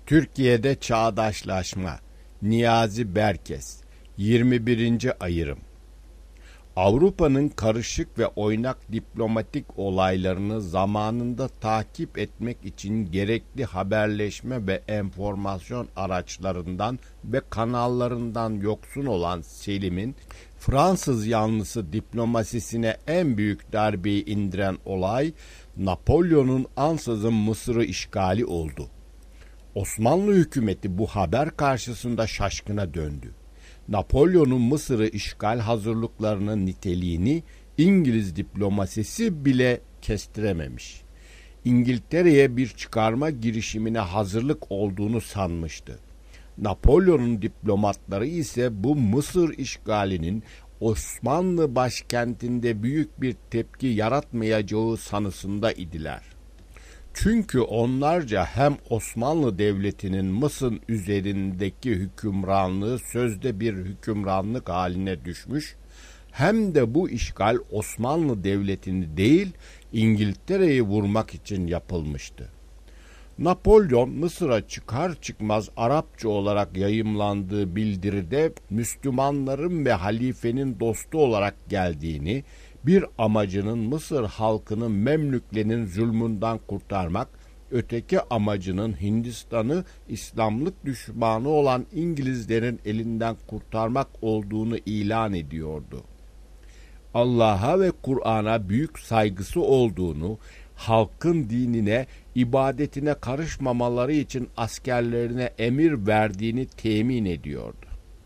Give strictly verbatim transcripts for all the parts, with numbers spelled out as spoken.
Türkiye'de Çağdaşlaşma. Niyazi Berkes. yirmi birinci Ayırım. Avrupa'nın karışık ve oynak diplomatik olaylarını zamanında takip etmek için gerekli haberleşme ve enformasyon araçlarından ve kanallarından yoksun olan Selim'in Fransız yanlısı diplomasisine en büyük darbeyi indiren olay Napolyon'un ansızın Mısır'ı işgali oldu. Osmanlı hükümeti bu haber karşısında şaşkına döndü. Napolyon'un Mısır'ı işgal hazırlıklarının niteliğini İngiliz diplomasisi bile kestirememiş. İngiltere'ye bir çıkarma girişimine hazırlık olduğunu sanmıştı. Napolyon'un diplomatları ise bu Mısır işgalinin Osmanlı başkentinde büyük bir tepki yaratmayacağı sanısında idiler. Çünkü onlarca hem Osmanlı Devleti'nin Mısır üzerindeki hükümranlığı sözde bir hükümranlık haline düşmüş, hem de bu işgal Osmanlı Devleti'ni değil İngiltere'yi vurmak için yapılmıştı. Napolyon Mısır'a çıkar çıkmaz Arapça olarak yayımlandığı bildiride Müslümanların ve halifenin dostu olarak geldiğini, bir amacının Mısır halkını Memlüklerin zulmünden kurtarmak, öteki amacının Hindistan'ı İslamlık düşmanı olan İngilizlerin elinden kurtarmak olduğunu ilan ediyordu. Allah'a ve Kur'an'a büyük saygısı olduğunu, halkın dinine, ibadetine karışmamaları için askerlerine emir verdiğini temin ediyordu.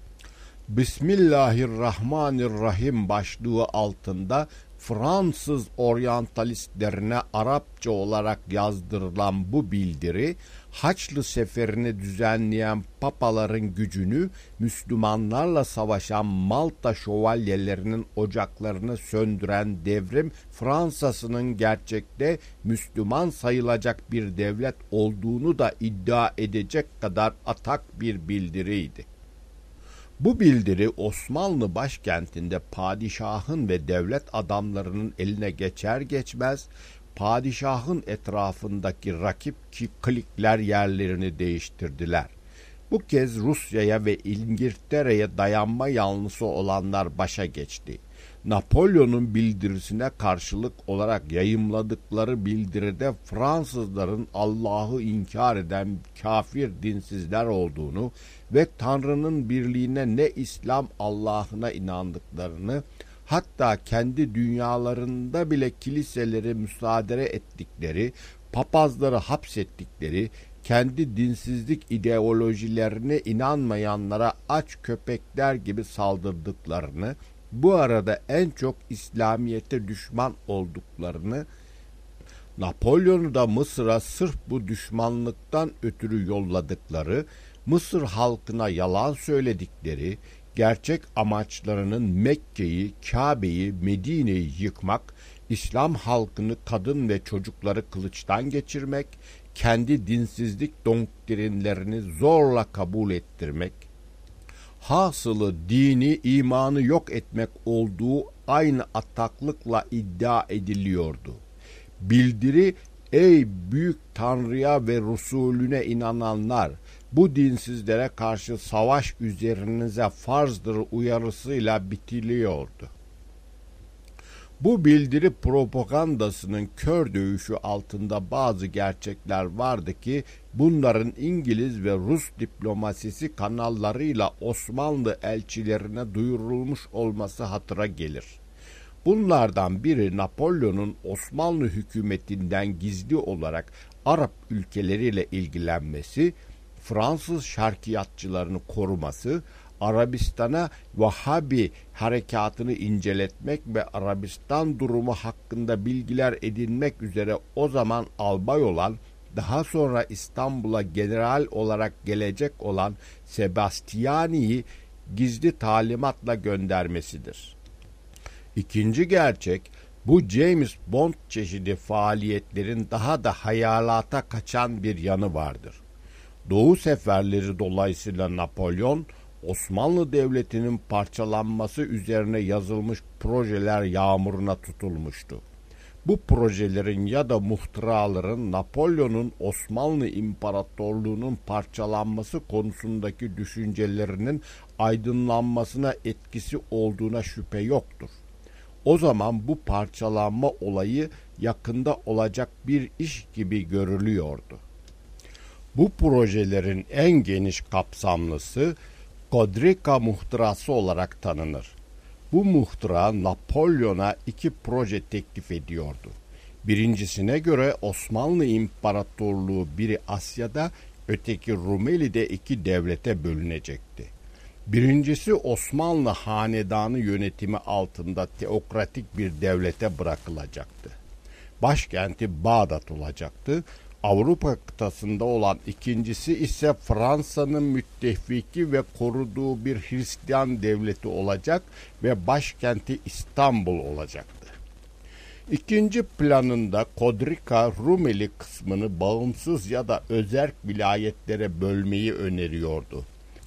Bismillahirrahmanirrahim başlığı altında Fransız oryantalistlerine Arapça olarak yazdırılan bu bildiri, Haçlı Seferi'ni düzenleyen papaların gücünü, Müslümanlarla savaşan Malta şövalyelerinin ocaklarını söndüren devrim Fransa'sının gerçekte Müslüman sayılacak bir devlet olduğunu da iddia edecek kadar atak bir bildiriydi. Bu bildiri Osmanlı başkentinde padişahın ve devlet adamlarının eline geçer geçmez, padişahın etrafındaki rakip klikler yerlerini değiştirdiler. Bu kez Rusya'ya ve İngiltere'ye dayanma yanlısı olanlar başa geçti. Napolyon'un bildirisine karşılık olarak yayımladıkları bildiride Fransızların Allah'ı inkar eden kafir dinsizler olduğunu ve Tanrı'nın birliğine ne İslam Allah'ına inandıklarını, hatta kendi dünyalarında bile kiliseleri müsaade ettikleri, papazları hapsettikleri, kendi dinsizlik ideolojilerine inanmayanlara aç köpekler gibi saldırdıklarını, bu arada en çok İslamiyet'e düşman olduklarını, Napolyon'u da Mısır'a sırf bu düşmanlıktan ötürü yolladıkları, Mısır halkına yalan söyledikleri, gerçek amaçlarının Mekke'yi, Kabe'yi, Medine'yi yıkmak, İslam halkını, kadın ve çocukları kılıçtan geçirmek, kendi dinsizlik doktrinlerini zorla kabul ettirmek, hasılı dini, imanı yok etmek olduğu aynı ataklıkla iddia ediliyordu. Bildiri, ey büyük Tanrı'ya ve Resulüne inananlar, bu dinsizlere karşı savaş üzerinize farzdır uyarısıyla bitiliyordu. Bu bildiri propagandasının kör dövüşü altında bazı gerçekler vardı ki bunların İngiliz ve Rus diplomasisi kanallarıyla Osmanlı elçilerine duyurulmuş olması hatıra gelir. Bunlardan biri Napolyon'un Osmanlı hükümetinden gizli olarak Arap ülkeleriyle ilgilenmesi, Fransız şarkiyatçılarını koruması, Arabistan'a Vahhabi harekatını inceletmek ve Arabistan durumu hakkında bilgiler edinmek üzere o zaman albay olan, daha sonra İstanbul'a general olarak gelecek olan Sebastiani'yi gizli talimatla göndermesidir. İkinci gerçek, bu James Bond çeşidi faaliyetlerin daha da hayalata kaçan bir yanı vardır. Doğu seferleri dolayısıyla Napolyon, Osmanlı Devleti'nin parçalanması üzerine yazılmış projeler yağmuruna tutulmuştu. Bu projelerin ya da muhtıraların Napolyon'un Osmanlı İmparatorluğu'nun parçalanması konusundaki düşüncelerinin aydınlanmasına etkisi olduğuna şüphe yoktur. O zaman bu parçalanma olayı yakında olacak bir iş gibi görülüyordu. Bu projelerin en geniş kapsamlısı Kodrika muhtırası olarak tanınır. Bu muhtıra Napolyon'a iki proje teklif ediyordu. Birincisine göre Osmanlı İmparatorluğu biri Asya'da, öteki Rumeli'de iki devlete bölünecekti. Birincisi Osmanlı hanedanı yönetimi altında teokratik bir devlete bırakılacaktı. Başkenti Bağdat olacaktı. Avrupa kıtasında olan ikincisi ise Fransa'nın müttefiki ve koruduğu bir Hristiyan devleti olacak ve başkenti İstanbul olacaktı. İkinci planında Kodrika, Rumeli kısmını bağımsız ya da özerk vilayetlere bölmeyi öneriyordu.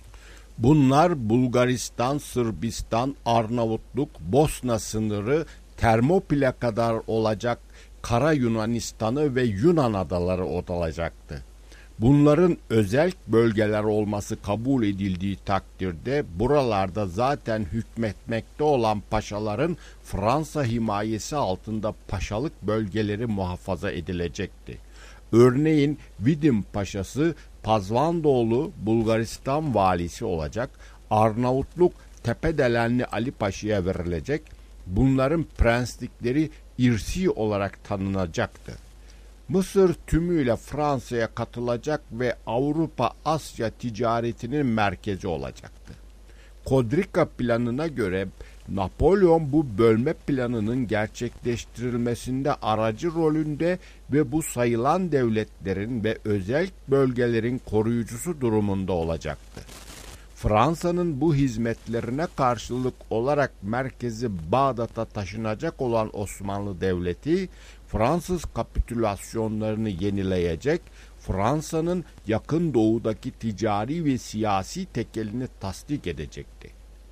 Bunlar Bulgaristan, Sırbistan, Arnavutluk, Bosna sınırı, Termopil'e kadar olacak Kara Yunanistan'ı ve Yunan adaları olacaktı. Bunların özel bölgeler olması kabul edildiği takdirde buralarda zaten hükmetmekte olan paşaların Fransa himayesi altında paşalık bölgeleri muhafaza edilecekti. Örneğin Vidim Paşası Pazvandoğlu Bulgaristan valisi olacak, Arnavutluk Tepedelenli Ali Paşa'ya verilecek, bunların prenslikleri irsi olarak tanınacaktı. Mısır tümüyle Fransa'ya katılacak ve Avrupa-Asya ticaretinin merkezi olacaktı. Kodrika planına göre Napolyon bu bölme planının gerçekleştirilmesinde aracı rolünde ve bu sayılan devletlerin ve özel bölgelerin koruyucusu durumunda olacaktı. Fransa'nın bu hizmetlerine karşılık olarak merkezi Bağdat'a taşınacak olan Osmanlı Devleti, Fransız kapitülasyonlarını yenileyecek, Fransa'nın yakın doğudaki ticari ve siyasi tekelini tasdik edecekti.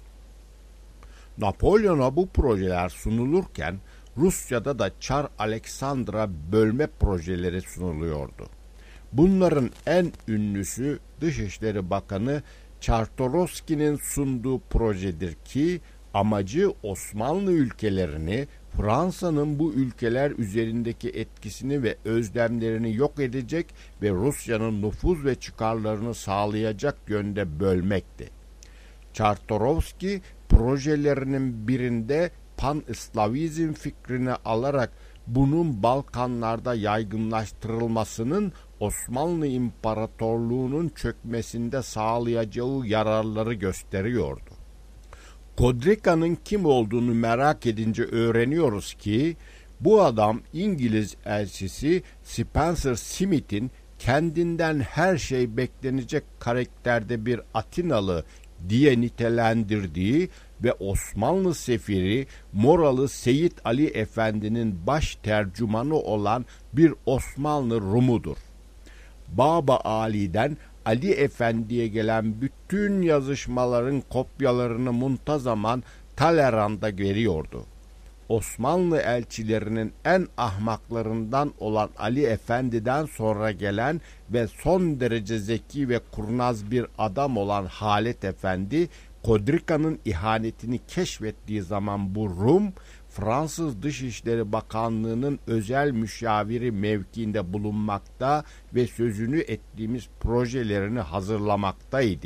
Napolyon'a bu projeler sunulurken, Rusya'da da Çar Aleksandr'a bölme projeleri sunuluyordu. Bunların en ünlüsü Dışişleri Bakanı Çartorovski'nin sunduğu projedir ki amacı Osmanlı ülkelerini, Fransa'nın bu ülkeler üzerindeki etkisini ve özlemlerini yok edecek ve Rusya'nın nüfuz ve çıkarlarını sağlayacak yönde bölmekti. Çartorovski projelerinin birinde pan-İslavizm fikrini alarak bunun Balkanlarda yaygınlaştırılmasının Osmanlı İmparatorluğu'nun çökmesinde sağlayacağı yararları gösteriyordu. Kodrika'nın kim olduğunu merak edince öğreniyoruz ki bu adam İngiliz elçisi Spencer Smith'in kendinden her şey beklenecek karakterde bir Atinalı diye nitelendirdiği ve Osmanlı sefiri Moralı Seyit Ali Efendi'nin baş tercümanı olan bir Osmanlı Rumudur. Baba Ali'den Ali Efendi'ye gelen bütün yazışmaların kopyalarını muntazaman Talleyrand'a veriyordu. Osmanlı elçilerinin en ahmaklarından olan Ali Efendi'den sonra gelen ve son derece zeki ve kurnaz bir adam olan Halet Efendi, Kodrika'nın ihanetini keşfettiği zaman bu Rum, Fransız Dışişleri Bakanlığı'nın özel müşaviri mevkiinde bulunmakta ve sözünü ettiğimiz projelerini hazırlamaktaydı.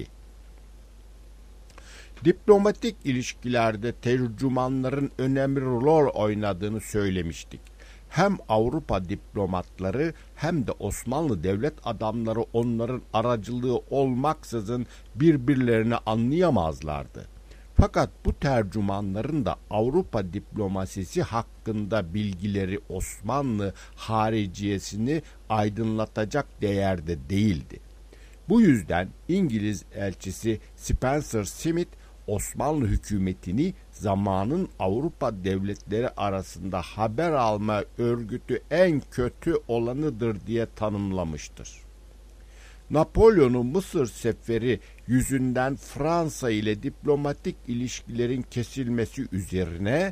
Diplomatik ilişkilerde tercümanların önemli rol oynadığını söylemiştik. Hem Avrupa diplomatları hem de Osmanlı devlet adamları onların aracılığı olmaksızın birbirlerini anlayamazlardı. Fakat bu tercümanların da Avrupa diplomasisi hakkında bilgileri Osmanlı hariciyesini aydınlatacak değerde değildi. Bu yüzden İngiliz elçisi Spencer Smith, Osmanlı hükümetini zamanın Avrupa devletleri arasında haber alma örgütü en kötü olanıdır diye tanımlamıştır. Napolyon'un Mısır seferi yüzünden Fransa ile diplomatik ilişkilerin kesilmesi üzerine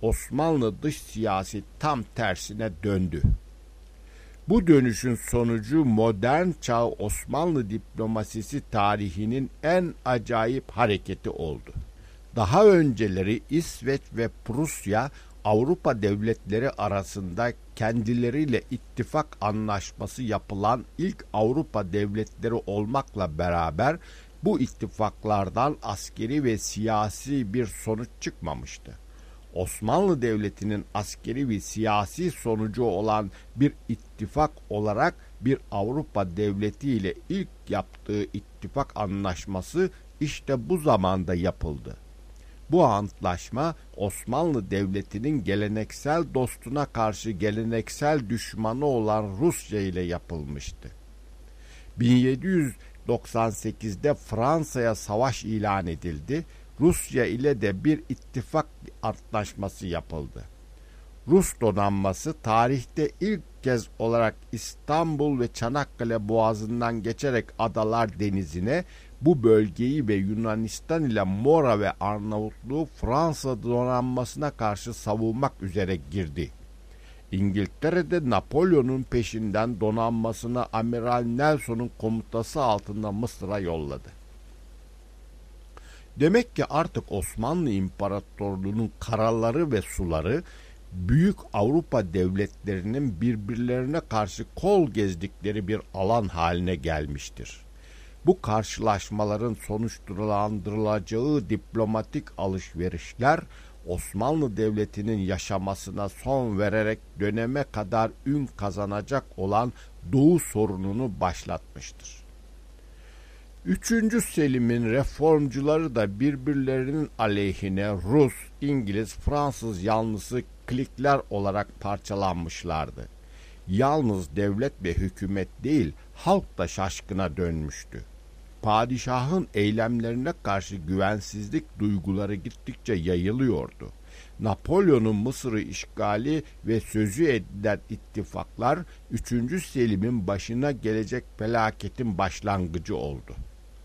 Osmanlı dış siyaseti tam tersine döndü. Bu dönüşün sonucu modern çağ Osmanlı diplomasisi tarihinin en acayip hareketi oldu. Daha önceleri İsveç ve Prusya, Avrupa devletleri arasında kendileriyle ittifak anlaşması yapılan ilk Avrupa devletleri olmakla beraber bu ittifaklardan askeri ve siyasi bir sonuç çıkmamıştı. Osmanlı Devleti'nin askeri ve siyasi sonucu olan bir ittifak olarak bir Avrupa devleti ile ilk yaptığı ittifak anlaşması işte bu zamanda yapıldı. Bu antlaşma Osmanlı Devleti'nin geleneksel dostuna karşı geleneksel düşmanı olan Rusya ile yapılmıştı. bin yedi yüz doksan sekizde Fransa'ya savaş ilan edildi. Rusya ile de bir ittifak antlaşması yapıldı. Rus donanması tarihte ilk kez olarak İstanbul ve Çanakkale Boğazı'ndan geçerek Adalar Denizi'ne, bu bölgeyi ve Yunanistan ile Mora ve Arnavutluğu Fransa donanmasına karşı savunmak üzere girdi. İngiltere'de Napolyon'un peşinden donanmasını Amiral Nelson'un komutası altında Mısır'a yolladı. Demek ki artık Osmanlı İmparatorluğu'nun karaları ve suları büyük Avrupa devletlerinin birbirlerine karşı kol gezdikleri bir alan haline gelmiştir. Bu karşılaşmaların sonuçlandırılacağı diplomatik alışverişler Osmanlı Devleti'nin yaşamasına son vererek döneme kadar ün kazanacak olan Doğu sorununu başlatmıştır. Üçüncü Selim'in reformcuları da birbirlerinin aleyhine Rus, İngiliz, Fransız yanlısı klikler olarak parçalanmışlardı. Yalnız devlet ve hükümet değil, halk da şaşkına dönmüştü. Padişahın eylemlerine karşı güvensizlik duyguları gittikçe yayılıyordu. Napolyon'un Mısır'ı işgali ve sözü edilen ittifaklar üçüncü Selim'in başına gelecek felaketin başlangıcı oldu.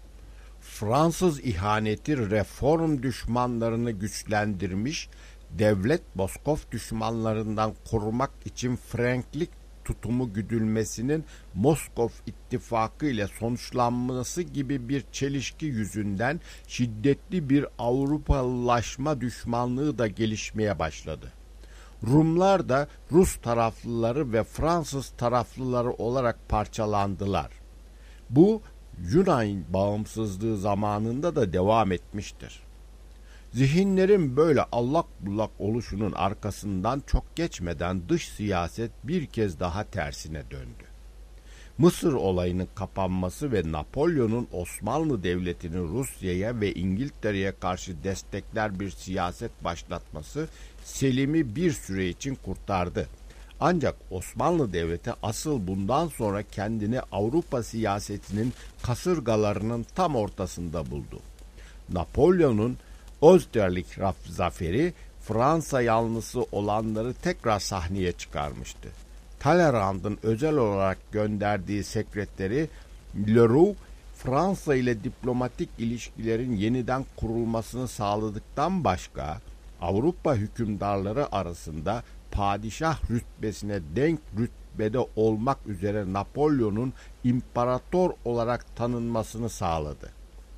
Fransız ihaneti reform düşmanlarını güçlendirmiş, devlet Moskov düşmanlarından korumak için Franklik tutumu güdülmesinin Moskov ittifakı ile sonuçlanması gibi bir çelişki yüzünden şiddetli bir Avrupalılaşma düşmanlığı da gelişmeye başladı. Rumlar da Rus taraflıları ve Fransız taraflıları olarak parçalandılar. Bu Yunan bağımsızlığı zamanında da devam etmiştir. Zihinlerin böyle allak bullak oluşunun arkasından çok geçmeden dış siyaset bir kez daha tersine döndü. Mısır olayının kapanması ve Napolyon'un Osmanlı Devleti'nin Rusya'ya ve İngiltere'ye karşı destekler bir siyaset başlatması Selim'i bir süre için kurtardı. Ancak Osmanlı Devleti asıl bundan sonra kendini Avrupa siyasetinin kasırgalarının tam ortasında buldu. Napolyon'un Austerlitz zaferi Fransa yanlısı olanları tekrar sahneye çıkarmıştı. Talleyrand'ın özel olarak gönderdiği sekreteri Leroux, Fransa ile diplomatik ilişkilerin yeniden kurulmasını sağladıktan başka Avrupa hükümdarları arasında padişah rütbesine denk rütbede olmak üzere Napolyon'un imparator olarak tanınmasını sağladı.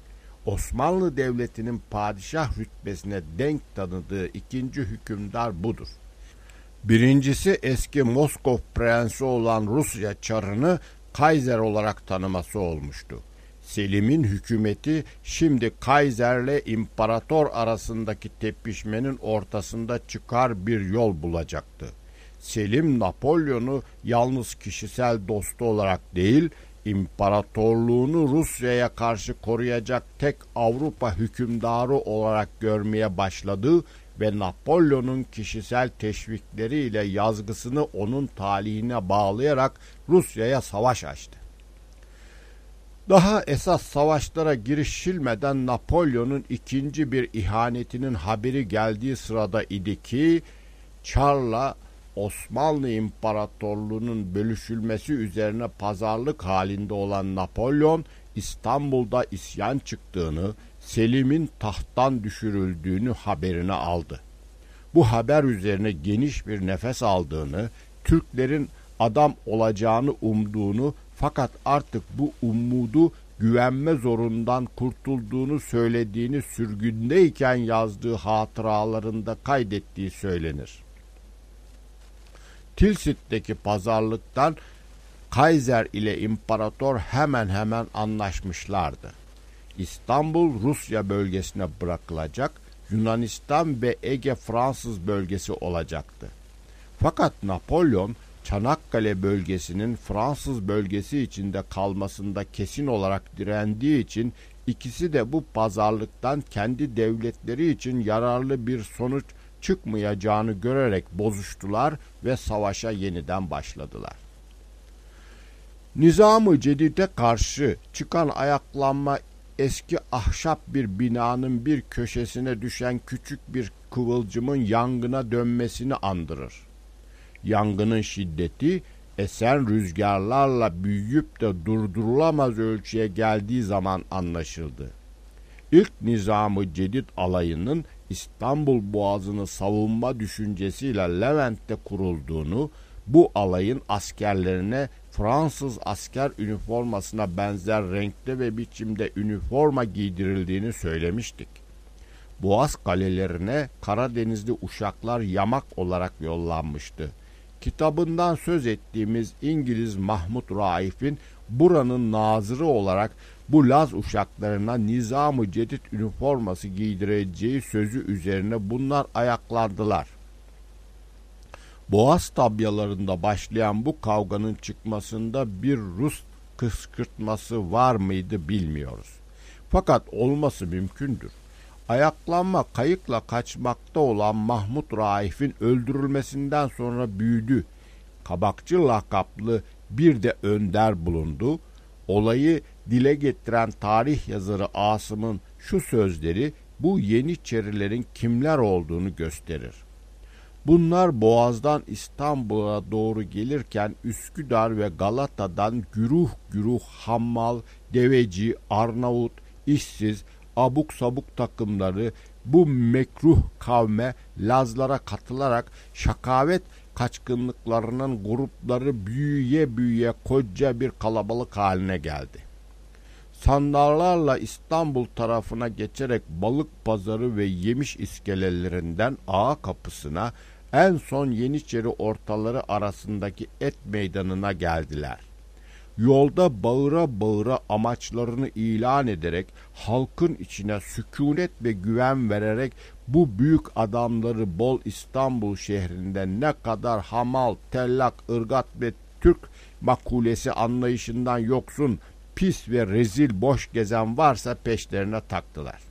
Osmanlı Devleti'nin padişah rütbesine denk tanıdığı ikinci hükümdar budur. Birincisi eski Moskov prensi olan Rusya Çarı'nı Kaiser olarak tanıması olmuştu. Selim'in hükümeti şimdi Kaiser'le imparator arasındaki tepişmenin ortasında çıkar bir yol bulacaktı. Selim Napolyon'u yalnız kişisel dostu olarak değil, imparatorluğunu Rusya'ya karşı koruyacak tek Avrupa hükümdarı olarak görmeye başladı ve Napolyon'un kişisel teşvikleriyle yazgısını onun talihine bağlayarak Rusya'ya savaş açtı. Daha esas savaşlara girişilmeden Napolyon'un ikinci bir ihanetinin haberi geldiği sırada idi ki Çar'la Osmanlı İmparatorluğu'nun bölüşülmesi üzerine pazarlık halinde olan Napolyon, İstanbul'da isyan çıktığını, Selim'in tahttan düşürüldüğünü haberini aldı. bu haber üzerine geniş bir nefes aldığını, Türklerin adam olacağını umduğunu fakat artık bu umudu güvenme zorundan kurtulduğunu söylediğini sürgündeyken yazdığı hatıralarında kaydettiği söylenir. Tilsit'teki pazarlıktan Kaiser ile imparator hemen hemen anlaşmışlardı. İstanbul Rusya bölgesine bırakılacak, Yunanistan ve Ege Fransız bölgesi olacaktı. Fakat Napolyon, Çanakkale bölgesinin Fransız bölgesi içinde kalmasında kesin olarak direndiği için ikisi de bu pazarlıktan kendi devletleri için yararlı bir sonuç çıkmayacağını görerek bozuştular ve savaşa yeniden başladılar. Nizam-ı Cedid'e karşı çıkan ayaklanma eski ahşap bir binanın bir köşesine düşen küçük bir kıvılcımın yangına dönmesini andırır. Yangının şiddeti esen rüzgarlarla büyüyüp de durdurulamaz ölçüye geldiği zaman anlaşıldı. İlk Nizam-ı Cedid alayının İstanbul Boğazı'nı savunma düşüncesiyle Levent'te kurulduğunu, bu alayın askerlerine Fransız asker üniformasına benzer renkte ve biçimde üniforma giydirildiğini söylemiştik. Boğaz kalelerine Karadenizli uşaklar yamak olarak yollanmıştı. Kitabından söz ettiğimiz İngiliz Mahmud Raif'in buranın nazırı olarak bu Laz uşaklarına Nizam-ı Cedid üniforması giydireceği sözü üzerine bunlar ayaklandılar. Boğaz tabyalarında başlayan bu kavganın çıkmasında bir Rus kışkırtması var mıydı bilmiyoruz. Fakat olması mümkündür. Ayaklanma kayıkla kaçmakta olan Mahmud Raif'in öldürülmesinden sonra büyüdü. Kabakçı lakaplı bir de önder bulundu. Olayı dile getiren tarih yazarı Asım'ın şu sözleri bu Yeniçerilerin kimler olduğunu gösterir. Bunlar Boğaz'dan İstanbul'a doğru gelirken Üsküdar ve Galata'dan güruh güruh hammal, deveci, Arnavut, işsiz, abuk sabuk takımları bu mekruh kavme Lazlara katılarak şakavet kaçkınlıklarının grupları büyüye büyüye koca bir kalabalık haline geldi. Sandallarla İstanbul tarafına geçerek balık pazarı ve yemiş iskelelerinden ağa kapısına, en son Yeniçeri ortaları arasındaki et meydanına geldiler. Yolda bağıra bağıra amaçlarını ilan ederek halkın içine sükunet ve güven vererek bu büyük adamları bol İstanbul şehrinde ne kadar hamal, tellak, ırgat ve Türk makulesi anlayışından yoksun, pis ve rezil boş gezen varsa peşlerine taktılar.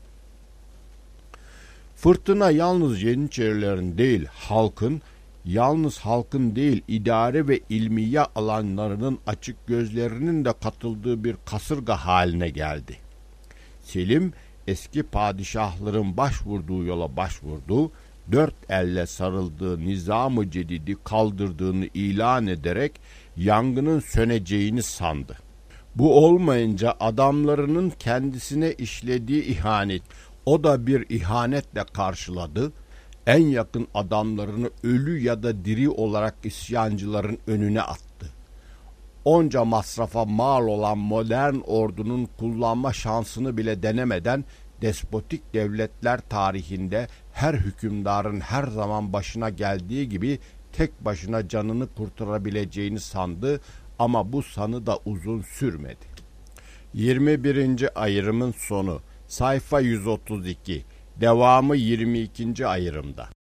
Fırtına yalnız Yeniçerilerin değil, halkın, yalnız halkın değil, idare ve ilmiye alanlarının açık gözlerinin de katıldığı bir kasırga haline geldi. Selim, eski padişahların başvurduğu yola başvurdu, dört elle sarıldığı Nizam-ı Cedid'i kaldırdığını ilan ederek yangının söneceğini sandı. Bu olmayınca adamlarının kendisine işlediği ihanet, o da bir ihanetle karşıladı. En yakın adamlarını ölü ya da diri olarak isyancıların önüne attı. Onca masrafa mal olan modern ordunun kullanma şansını bile denemeden despotik devletler tarihinde her hükümdarın her zaman başına geldiği gibi tek başına canını kurtarabileceğini sandı ama bu sanı da uzun sürmedi. yirmi birinci ayrımın sonu, sayfa yüz otuz iki, devamı yirmi ikinci ayrımda.